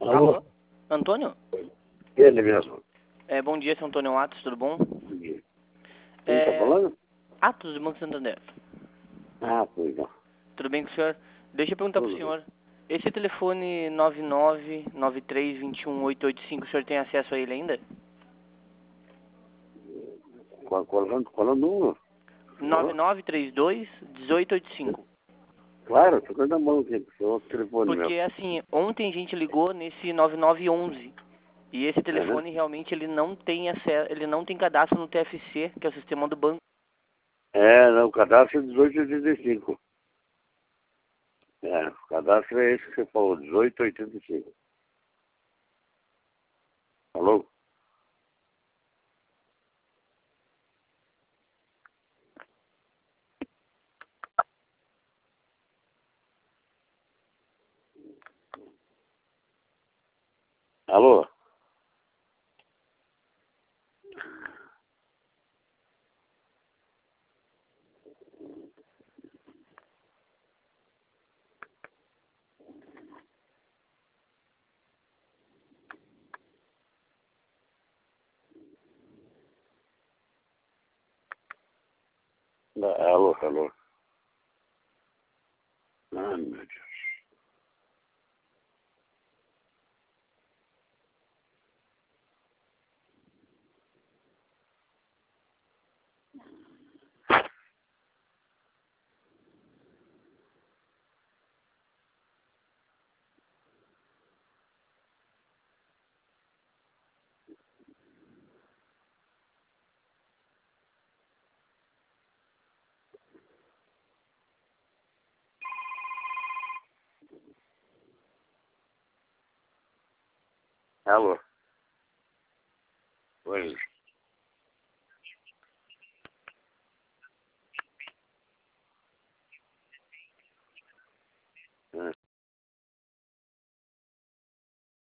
Alô? Antônio? Ele mesmo. Bom dia, seu Antônio Atos, tudo bom? Quem está falando? Atos do Banco Santander. Ah, pois não. Tudo bem com o senhor? Deixa eu perguntar pro Tudo bem. senhor. Esse telefone 9993218885, o senhor tem acesso a ele ainda? Qual é o número? 9932-1885. Claro, estou na mão aqui, é outro telefone Porque, meu. assim, ontem a gente ligou nesse 9911. E esse Aham. telefone realmente ele não tem acesso, ele não tem cadastro no TFC, que é o sistema do banco. É, não, o cadastro é 1885. É, o cadastro é esse que você falou, 1885. Alô? Alô? Alô, alô. Ah, meu Deus. Alô?